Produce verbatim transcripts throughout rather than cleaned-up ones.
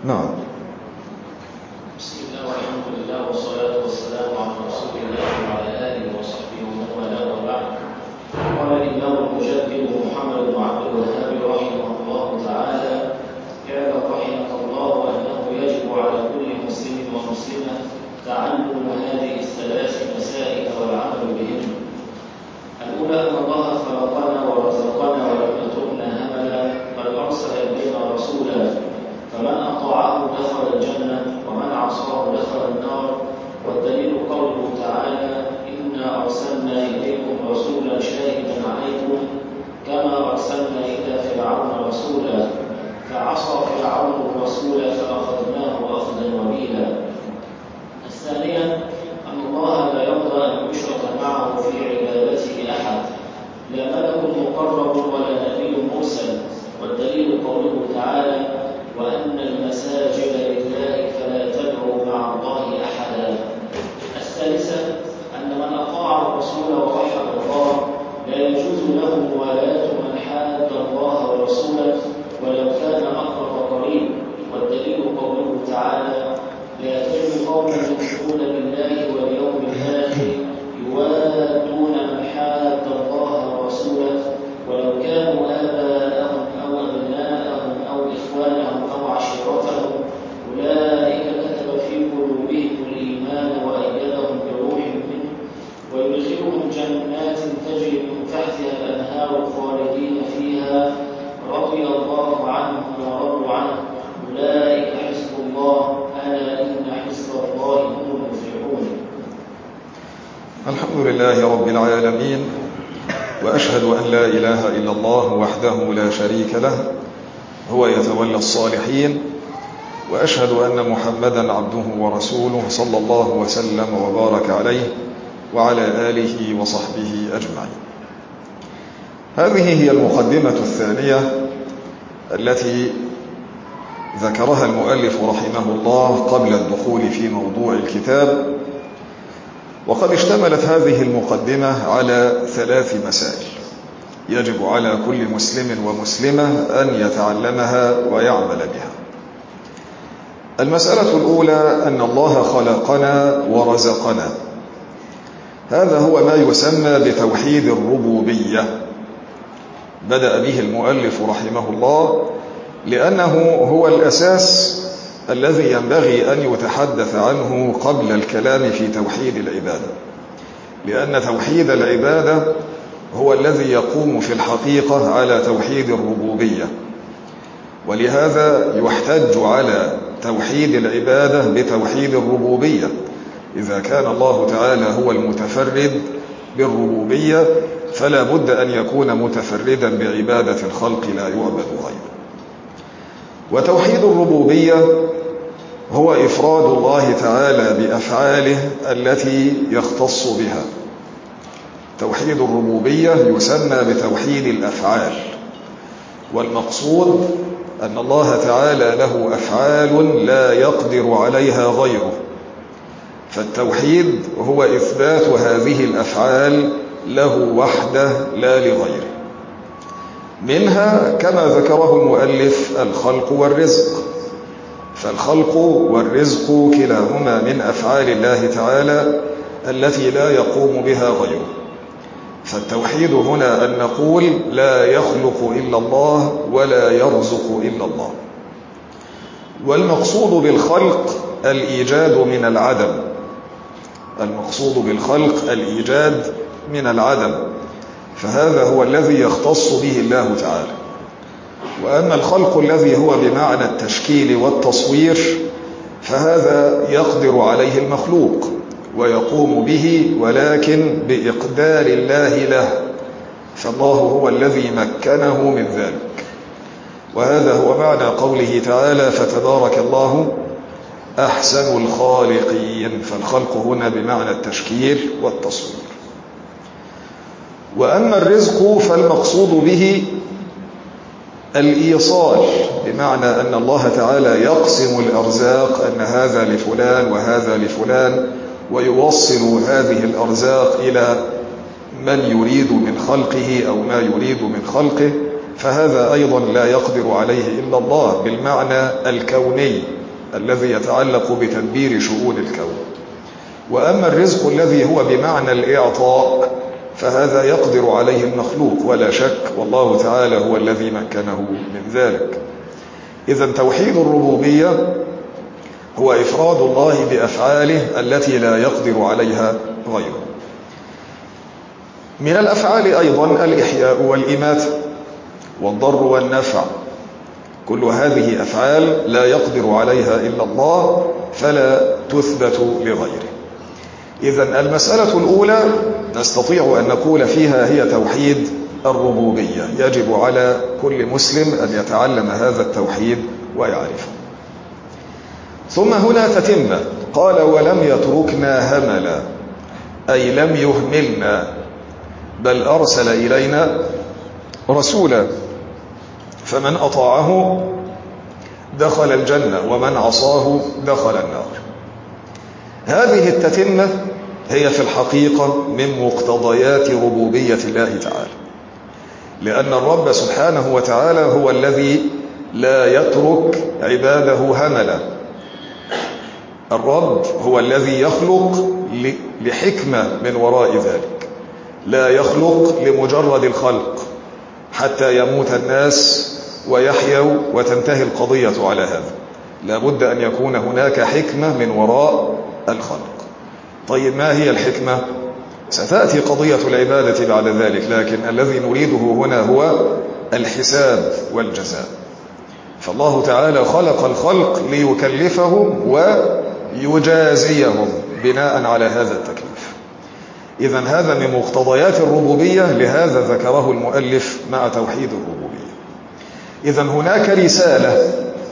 نعم. بسم الله والحمد لله والصلاة والسلام على رسول الله وعلى آله وصحبه ومن والاه وبعد. قال الإمام المجدد محمد بن عبد الوهاب رحمه الله تعالى: اعلم رحمك الله أنه يجب على كل مسلم ومسلمة تعلم هذه الثلاث مسائل والعمل بهن. الأولى أن الله خلقنا ورزقنا ولم يتركنا هملا، بل أرسل إلينا رسولا، فمن أطاعه دخل الجنة ومن عصاه دخل النار. والدليل قوله تعالى: إنا أرسلنا إليكم رسولا شاهدا عليكم كما أرسلنا إلى فرعون رسولا، فعصى فرعون الرسول فأخذناه أخذا وبيلا. الثانية أن الله لا يرضى أن يشرك معه في عبادته أحد، لا ملك مقرب ولا نبي مرسل. والدليل قوله تعالى: وأن المساجد لله فلا تدعوا مع الله أحدا. الثالثة أن من أطاع الرسول ووحد الله لا يجوز له موالاة من حاد الله ورسوله ولو كان أقرب قريب. والدليل قوله تعالى: لا تجد قوما يؤمنون بالله واليوم الآخر يوادون من حاد الله ورسوله ولو كانوا آباءهم أو أبناءهم أو إخوانهم أو عشيرتهم أولئك كتب في قلوبهم الإيمان وأيدهم بروح منه ويدخلهم جنات تجري من تحتها الأنهار خالدين فيها رضي الله عنهم ورضوا عنه أولئك حزب الله ألا إن حزب الله هم المفلحون. الحمد لله رب العالمين، وأشهد أن لا إله إلا الله وحده لا شريك له هو يتولى الصالحين، وأشهد أن محمدا عبده ورسوله صلى الله وسلم وبارك عليه وعلى آله وصحبه أجمعين. هذه هي المقدمة الثانية التي ذكرها المؤلف رحمه الله قبل الدخول في موضوع الكتاب، وقد اشتملت هذه المقدمة على ثلاث مسائل يجب على كل مسلم ومسلمة أن يتعلمها ويعمل بها. المسألة الأولى أن الله خلقنا ورزقنا، هذا هو ما يسمى بتوحيد الربوبية. بدأ به المؤلف رحمه الله لأنه هو الأساس الذي ينبغي أن يتحدث عنه قبل الكلام في توحيد العبادة، لأن توحيد العبادة هو الذي يقوم في الحقيقة على توحيد الربوبية، ولهذا يحتج على توحيد العبادة بتوحيد الربوبية. إذا كان الله تعالى هو المتفرد بالربوبية فلا بد أن يكون متفردا بعبادة الخلق لا يعبد غيره. وتوحيد الربوبية هو إفراد الله تعالى بأفعاله التي يختص بها. توحيد الربوبية يسمى بتوحيد الأفعال، والمقصود أن الله تعالى له أفعال لا يقدر عليها غيره، فالتوحيد هو إثبات هذه الأفعال له وحده لا لغيره. منها كما ذكره المؤلف الخلق والرزق، فالخلق والرزق كلاهما من أفعال الله تعالى التي لا يقوم بها غيره. فالتوحيد هنا أن نقول لا يخلق إلا الله ولا يرزق إلا الله. والمقصود بالخلق الإيجاد من العدم، المقصود بالخلق الإيجاد من العدم، فهذا هو الذي يختص به الله تعالى. وأما الخلق الذي هو بمعنى التشكيل والتصوير فهذا يقدر عليه المخلوق ويقوم به، ولكن بإقدار الله له، فالله هو الذي مكنه من ذلك. وهذا هو معنى قوله تعالى: فتبارك الله أحسن الخالقين. فالخلق هنا بمعنى التشكيل والتصوير. وأما الرزق فالمقصود به الإيصال، بمعنى أن الله تعالى يقسم الأرزاق، أن هذا لفلان وهذا لفلان، ويوصل هذه الأرزاق إلى من يريد من خلقه أو ما يريد من خلقه، فهذا أيضا لا يقدر عليه إلا الله بالمعنى الكوني الذي يتعلق بتدبير شؤون الكون. وأما الرزق الذي هو بمعنى الإعطاء فهذا يقدر عليه المخلوق ولا شك، والله تعالى هو الذي مكنه من ذلك. إذن توحيد الربوبية هو إفراد الله بأفعاله التي لا يقدر عليها غيره. من الأفعال أيضا الإحياء والإماتة والضر والنفع، كل هذه أفعال لا يقدر عليها إلا الله فلا تثبت لغيره. إذن المسألة الأولى نستطيع أن نقول فيها هي توحيد الربوبية، يجب على كل مسلم أن يتعلم هذا التوحيد ويعرفه. ثم هنا تتمة، قال ولم يتركنا هملا، أي لم يهملنا، بل أرسل إلينا رسولا، فمن أطاعه دخل الجنة ومن عصاه دخل النار. هذه التتمة هي في الحقيقة من مقتضيات ربوبية الله تعالى، لأن الرب سبحانه وتعالى هو الذي لا يترك عباده هملا. الرب هو الذي يخلق لحكمة من وراء ذلك، لا يخلق لمجرد الخلق حتى يموت الناس ويحيوا وتنتهي القضية على هذا، لا بد أن يكون هناك حكمة من وراء الخلق. طيب ما هي الحكمة؟ ستأتي قضية العبادة بعد ذلك، لكن الذي نريده هنا هو الحساب والجزاء. فالله تعالى خلق الخلق ليكلفهم ويجازيهم بناء على هذا التكليف. إذن هذا من مقتضيات الربوبية، لهذا ذكره المؤلف مع توحيد الربوبية. إذن هناك رسالة،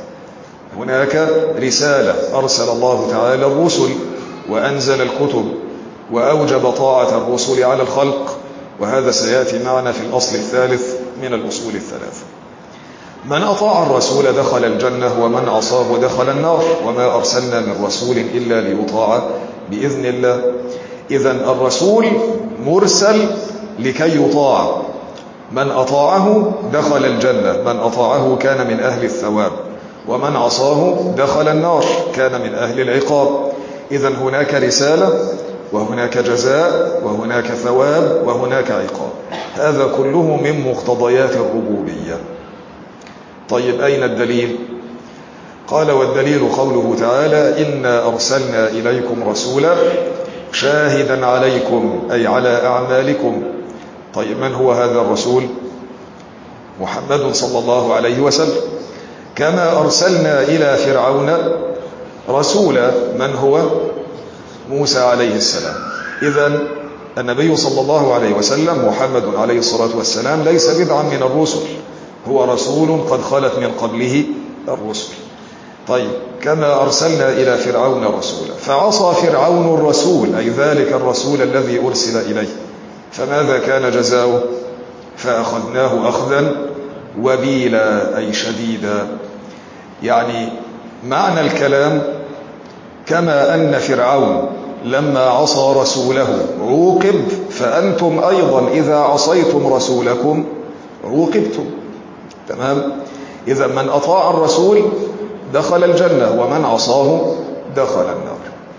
هناك رسالة أرسل الله تعالى الرسل وأنزل الكتب وأوجب طاعة الرسل على الخلق، وهذا سيأتي معنا في الأصل الثالث من الأصول الثلاثة. من أطاع الرسول دخل الجنة ومن عصاه دخل النار، وما أرسلنا من رسول إلا ليطاع بإذن الله. إذن الرسول مرسل لكي يطاع، من أطاعه دخل الجنة، من أطاعه كان من أهل الثواب، ومن عصاه دخل النار كان من أهل العقاب. إذن هناك رسالة وهناك جزاء وهناك ثواب وهناك عقاب، هذا كله من مقتضيات الربوبية. طيب أين الدليل؟ قال والدليل قوله تعالى إنا أرسلنا إليكم رسولا شاهدا عليكم، أي على أعمالكم. طيب من هو هذا الرسول؟ محمد صلى الله عليه وسلم. كما أرسلنا إلى فرعون رسولا، من هو؟ موسى عليه السلام. إذن النبي صلى الله عليه وسلم محمد عليه الصلاة والسلام ليس بدعا من الرسل، هو رسول قد خلت من قبله الرسل. طيب كما أرسلنا إلى فرعون رسولا، فعصى فرعون الرسول، أي ذلك الرسول الذي أرسل إليه، فماذا كان جزاؤه؟ فأخذناه أخذا وبيلا، أي شديدا. يعني معنى الكلام كما أن فرعون لما عصى رسوله عوقب، فأنتم أيضا إذا عصيتم رسولكم عوقبتم. تمام؟ إذا من أطاع الرسول دخل الجنة ومن عصاه دخل النار.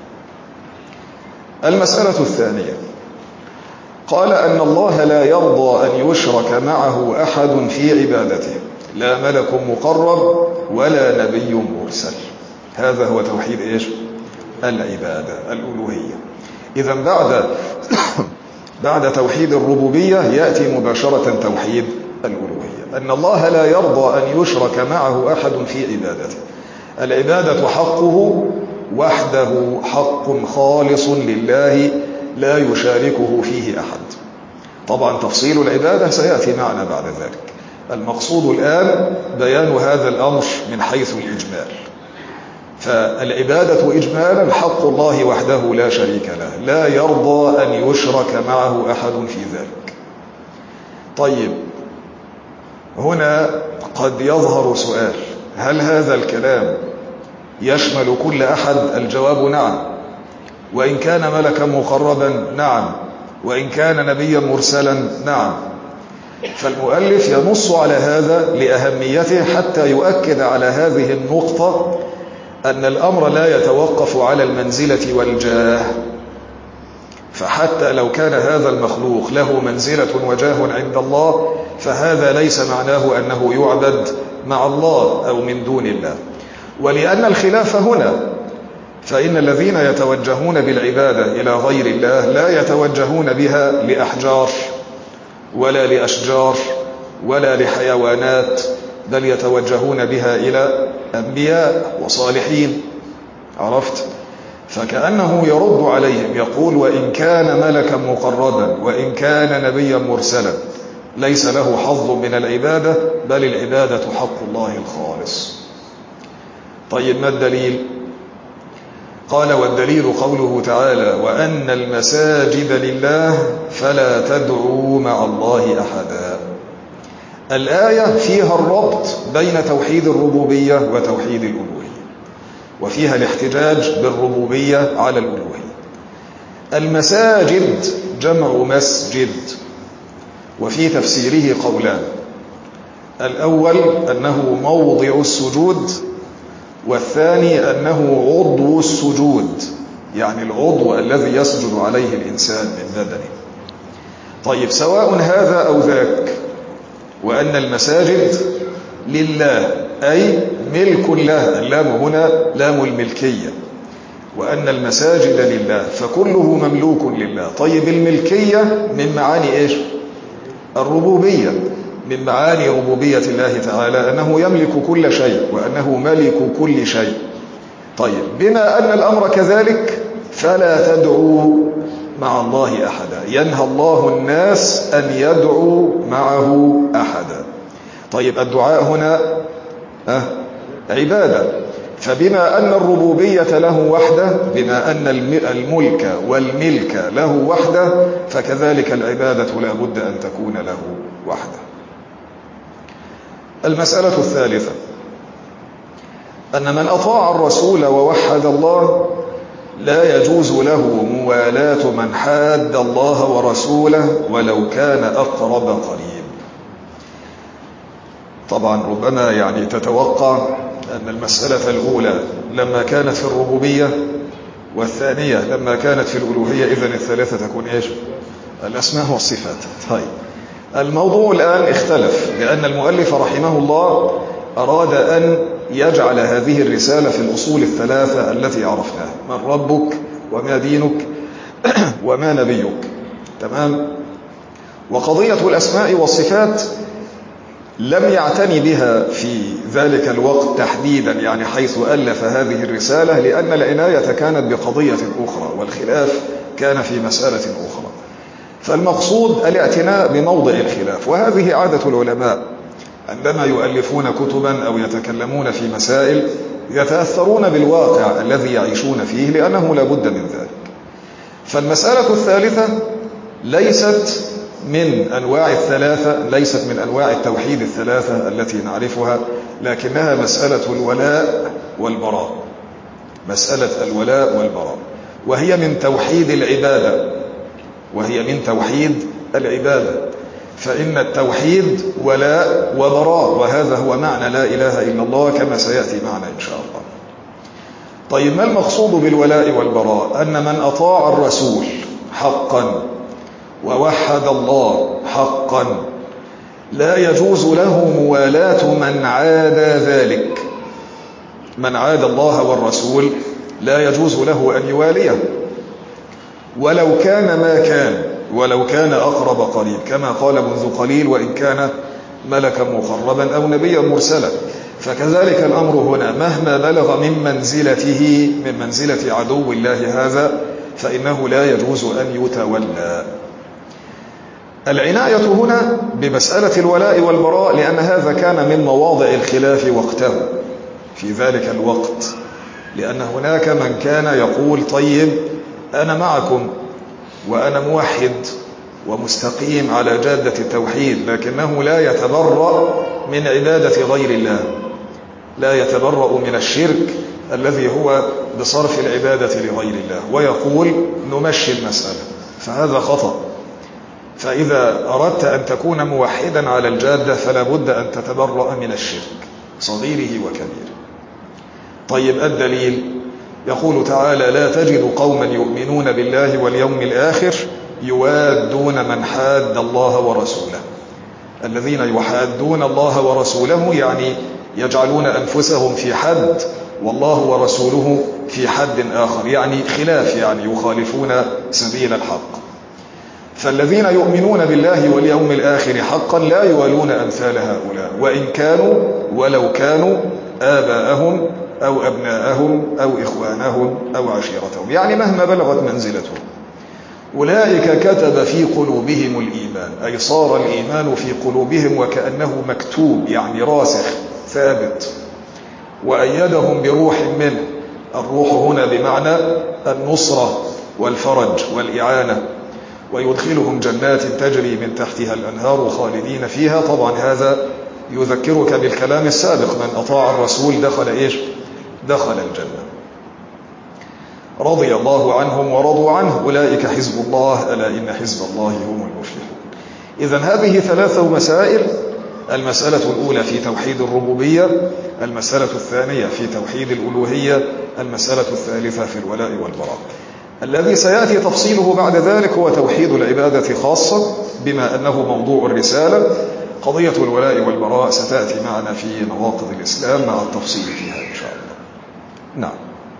المسألة الثانية، قال أن الله لا يرضى أن يشرك معه أحد في عبادته، لا ملك مقرب ولا نبي مرسل. هذا هو توحيد إيش؟ العبادة، الألوهية. إذا بعد بعد توحيد الربوبية يأتي مباشرة توحيد الألوهية، أن الله لا يرضى أن يشرك معه أحد في عبادته. العبادة حقه وحده، حق خالص لله لا يشاركه فيه أحد. طبعا تفصيل العبادة سيأتي معنا بعد ذلك، المقصود الآن بيان هذا الأمر من حيث الإجمال. فالعبادة إجمالا حق الله وحده لا شريك له، لا يرضى أن يشرك معه أحد في ذلك. طيب هنا قد يظهر سؤال، هل هذا الكلام يشمل كل أحد؟ الجواب نعم، وإن كان ملكا مقربا نعم، وإن كان نبيا مرسلا نعم. فالمؤلف ينص على هذا لأهميته حتى يؤكد على هذه النقطة أن الأمر لا يتوقف على المنزلة والجاه. فحتى لو كان هذا المخلوق له منزلة وجاه عند الله فهذا ليس معناه أنه يعبد مع الله أو من دون الله. ولأن الخلاف هنا، فإن الذين يتوجهون بالعبادة إلى غير الله لا يتوجهون بها لأحجار ولا لأشجار ولا لحيوانات، بل يتوجهون بها إلى أنبياء وصالحين. عرفت؟ فكأنه يرد عليهم يقول: وإن كان ملكا مقربا وإن كان نبيا مرسلا ليس له حظ من العبادة، بل العبادة حق الله الخالص. طيب ما الدليل؟ قال: والدليل قوله تعالى: وأن المساجد لله فلا تدعوا مع الله أحدا. الآية فيها الربط بين توحيد الربوبية وتوحيد الألوهية، وفيها الاحتجاج بالربوبية على الألوهية. المساجد جمع مسجد، وفي تفسيره قولان: الأول أنه موضع السجود، والثاني أنه عضو السجود، يعني العضو الذي يسجد عليه الإنسان من بدنه. طيب سواء هذا أو ذاك، وأن المساجد لله أي ملك الله، اللام هنا لام الملكية، وأن المساجد لله فكله مملوك لله. طيب الملكية من معاني إيش؟ الربوبية، من معاني ربوبية الله تعالى أنه يملك كل شيء وأنه ملك كل شيء. طيب بما أن الأمر كذلك فلا تدعوا مع الله أحدا، ينهى الله الناس أن يدعوا معه أحدا. طيب الدعاء هنا أه عبادة، فبما أن الربوبية له وحده، بما أن الملك والملك له وحده، فكذلك العبادة لا بد أن تكون له وحده. المسألة الثالثة أن من أطاع الرسول ووحد الله لا يجوز له موالاة من حاد الله ورسوله ولو كان أقرب قريب. طبعا ربما يعني تتوقع أن المسألة الأولى لما كانت في الربوبية، والثانية لما كانت في الألوهية، إذن الثالثة تكون إيش؟ الأسماء والصفات. طيب الموضوع الآن اختلف، لأن المؤلف رحمه الله أراد أن يجعل هذه الرسالة في الأصول الثلاثة التي عرفناها: من ربك وما دينك وما نبيك. تمام؟ وقضية الأسماء والصفات لم يعتني بها في ذلك الوقت تحديدا، يعني حيث ألف هذه الرسالة، لأن العناية كانت بقضية أخرى والخلاف كان في مسألة أخرى. فالمقصود الاعتناء بموضع الخلاف، وهذه عادة العلماء عندما يؤلفون كتبا أو يتكلمون في مسائل يتأثرون بالواقع الذي يعيشون فيه، لأنه لا بد من ذلك. فالمسألة الثالثة ليست من أنواع الثلاثة، ليست من أنواع التوحيد الثلاثة التي نعرفها، لكنها مسألة الولاء والبراء، مسألة الولاء والبراء، وهي من توحيد العبادة، وهي من توحيد العبادة. فإن التوحيد ولاء وبراء، وهذا هو معنى لا إله إلا الله كما سيأتي معنا إن شاء الله. طيب ما المقصود بالولاء والبراء؟ أن من أطاع الرسول حقا ووحد الله حقا لا يجوز له موالاة من عاد ذلك. من عاد الله والرسول لا يجوز له أن يواليه ولو كان ما كان، ولو كان أقرب قريب، كما قال منذ قليل: وإن كان ملكا مقربا أو نبيا مرسلا. فكذلك الأمر هنا، مهما بلغ من منزلته من منزلة عدو الله هذا فإنه لا يجوز أن يتولى. العناية هنا بمسألة الولاء والبراء لأن هذا كان من مواضع الخلاف وقته في ذلك الوقت، لأن هناك من كان يقول: طيب أنا معكم وأنا موحد ومستقيم على جادة التوحيد، لكنه لا يتبرأ من عبادة غير الله، لا يتبرأ من الشرك الذي هو بصرف العبادة لغير الله، ويقول نمشي المسألة. فهذا خطأ. فإذا أردت أن تكون موحدا على الجادة فلا بد أن تتبرأ من الشرك صغيره وكبيره. طيب الدليل، يقول تعالى: لا تجد قوما يؤمنون بالله واليوم الآخر يوادون من حاد الله ورسوله. الذين يحادون الله ورسوله يعني يجعلون أنفسهم في حد والله ورسوله في حد آخر، يعني خلاف، يعني يخالفون سبيل الحق. فالذين يؤمنون بالله واليوم الآخر حقا لا يوالون أمثال هؤلاء، وإن كانوا ولو كانوا آباءهم أو أبناءهم أو إخوانهم أو عشيرتهم، يعني مهما بلغت منزلتهم. أولئك كتب في قلوبهم الإيمان، أي صار الإيمان في قلوبهم وكأنه مكتوب، يعني راسخ ثابت. وأيدهم بروح منه، الروح هنا بمعنى النصرة والفرج والإعانة. ويدخلهم جنات تجري من تحتها الأنهار خالدين فيها. طبعا هذا يذكرك بالكلام السابق: من أطاع الرسول دخل إيش؟ دخل الجنة. رضي الله عنهم ورضوا عنه، أولئك حزب الله، ألا إن حزب الله هم المفلحون. إذن هذه ثلاثة مسائل: المسألة الأولى في توحيد الربوبية، المسألة الثانية في توحيد الألوهية، المسألة الثالثة في الولاء والبراء. الذي سيأتي تفصيله بعد ذلك هو توحيد العبادة خاصة، بما أنه موضوع الرسالة. قضية الولاء والبراء ستأتي معنا في نواقض الإسلام مع التفصيل فيها إن شاء الله. نعم.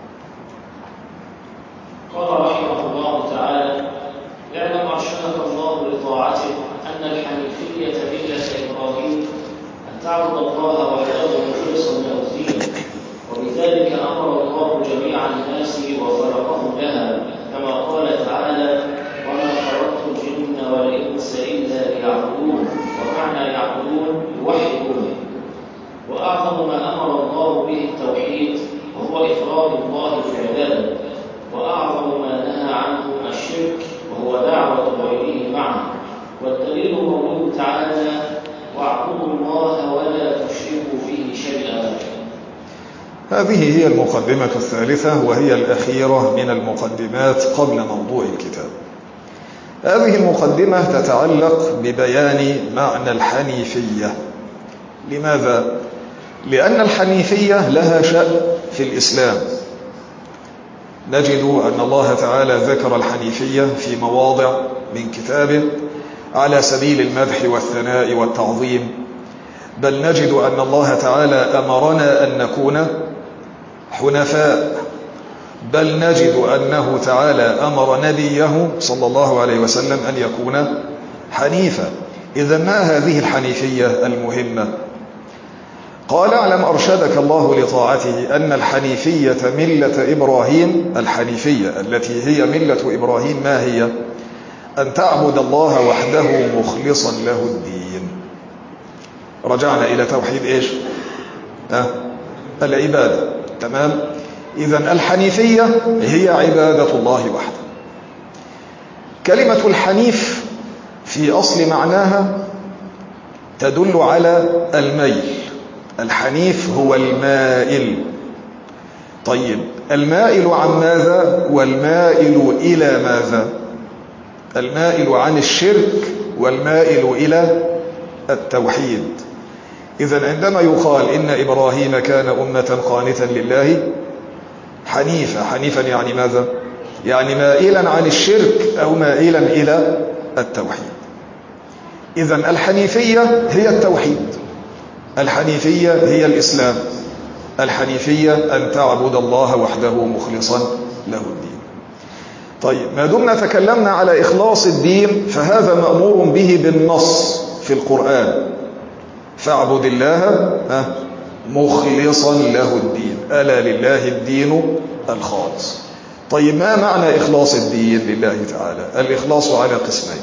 قال رحمه الله تعالى: اعلم أرشدك الله لطاعته أن الحنيفية ملة إبراهيم أن تعبد الله وحده مخلصا له الدين، وبذلك أمر الله جميع الناس وخلقهم لها، كما قال تعالى: وما خلقت الجن والإنس إلا ليعبدون، ومعنى يعبدون يوحدون. وأعظم ما أمر الله به التوحيد، وهو إفراد الله بالعبادة، وأعظم ما نهى عنه الشرك، وهو دعوة غيره معه. والدليل قوله تعالى: واعبدوا الله ولا تشركوا فيه شيئا. هذه هي المقدمة الثالثة، وهي الأخيرة من المقدمات قبل موضوع الكتاب. هذه المقدمة تتعلق ببيان معنى الحنيفية. لماذا؟ لأن الحنيفية لها شأن في الإسلام. نجد أن الله تعالى ذكر الحنيفية في مواضع من كتابه على سبيل المدح والثناء والتعظيم، بل نجد أن الله تعالى أمرنا أن نكون حنفاء، بل نجد أنه تعالى أمر نبيه صلى الله عليه وسلم أن يكون حنيفا. إذن ما هذه الحنيفية المهمة؟ قال: اعلم أرشدك الله لطاعته أن الحنيفية ملة إبراهيم. الحنيفية التي هي ملة إبراهيم ما هي؟ أن تعبد الله وحده مخلصا له الدين. رجعنا إلى توحيد إيش؟ أه؟ العبادة. تمام؟ إذن الحنيفية هي عبادة الله وحده. كلمة الحنيف في أصل معناها تدل على الميل. الحنيف هو المائل. طيب، المائل عن ماذا والمائل إلى ماذا؟ المائل عن الشرك والمائل إلى التوحيد. إذن عندما يقال إن إبراهيم كان أمة قانتا لله حنيفا، حنيفا يعني ماذا؟ يعني مائلا عن الشرك أو مائلا إلى التوحيد. إذن الحنيفية هي التوحيد، الحنيفية هي الإسلام، الحنيفية أن تعبد الله وحده مخلصا له الدين. طيب، ما دمنا تكلمنا على إخلاص الدين فهذا مأمور به بالنص في القرآن: فاعبد الله مخلصا له الدين، ألا لله الدين الخالص. طيب، ما معنى إخلاص الدين لله تعالى؟ الإخلاص على قسمين: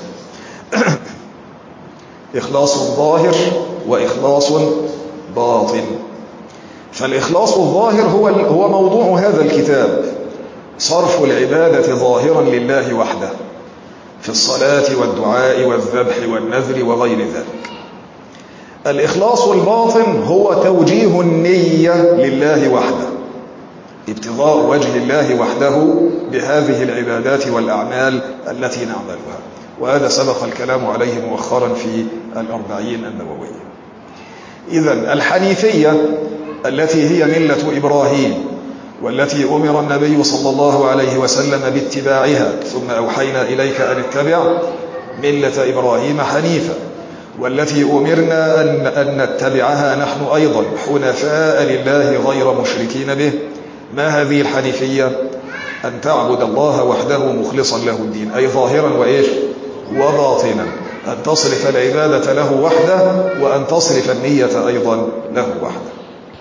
إخلاص ظاهر وإخلاص باطن. فالإخلاص الظاهر هو هو موضوع هذا الكتاب، صرف العبادة ظاهرا لله وحده في الصلاة والدعاء والذبح والنذر وغير ذلك. الإخلاص الباطن هو توجيه النية لله وحده، ابتغاء وجه الله وحده بهذه العبادات والأعمال التي نعملها. وهذا سبق الكلام عليه مؤخرا في الأربعين النووية. إذن الحنيفية التي هي ملة إبراهيم والتي أمر النبي صلى الله عليه وسلم باتباعها ثم أوحينا إليك أن اتبع ملة إبراهيم حنيفا، والتي أمرنا أن, أن نتبعها نحن أيضا حنفاء لله غير مشركين به. ما هذه الحنيفية؟ أن تعبد الله وحده مخلصا له الدين، أي ظاهرا وإيش وباطنا، أن تصرف العبادة له وحده وأن تصرف النية أيضا له وحده.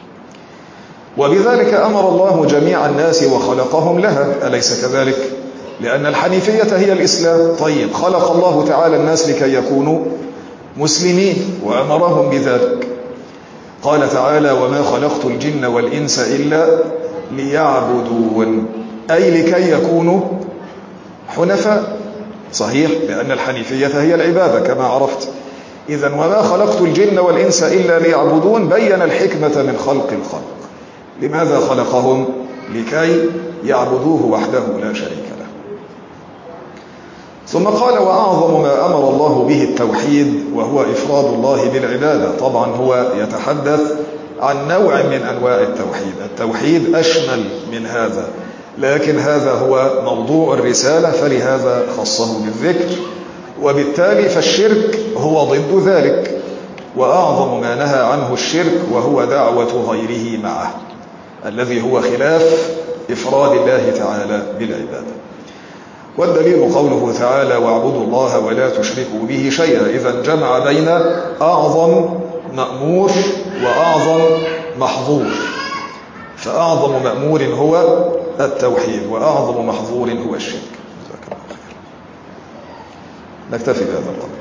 وبذلك أمر الله جميع الناس وخلقهم لها، أليس كذلك؟ لأن الحنيفية هي الإسلام. طيب، خلق الله تعالى الناس لكي يكونوا مسلمين وأمرهم بذلك. قال تعالى: وما خلقت الجن والإنس إلا ليعبدون، أي لكي يكونوا حنفاء. صحيح، لأن الحنيفية هي العبادة كما عرفت. إذن وما خلقت الجن والإنس إلا ليعبدون بين الحكمة من خلق الخلق. لماذا خلقهم؟ لكي يعبدوه وحده لا شريك له. ثم قال: وأعظم ما أمر الله به التوحيد، وهو إفراد الله بالعبادة. طبعا هو يتحدث عن نوع من أنواع التوحيد، التوحيد أشمل من هذا، لكن هذا هو موضوع الرسالة فلهذا خصه بالذكر، وبالتالي فالشرك هو ضد ذلك، وأعظم ما نهى عنه الشرك وهو دعوة غيره معه، الذي هو خلاف إفراد الله تعالى بالعبادة. والدليل قوله تعالى: واعبدوا الله ولا تشركوا به شيئا. إذن جمع بين أعظم مأمور وأعظم محظور، فأعظم مأمور هو التوحيد وأعظم محظور هو الشرك. نكتفي بهذا القدر.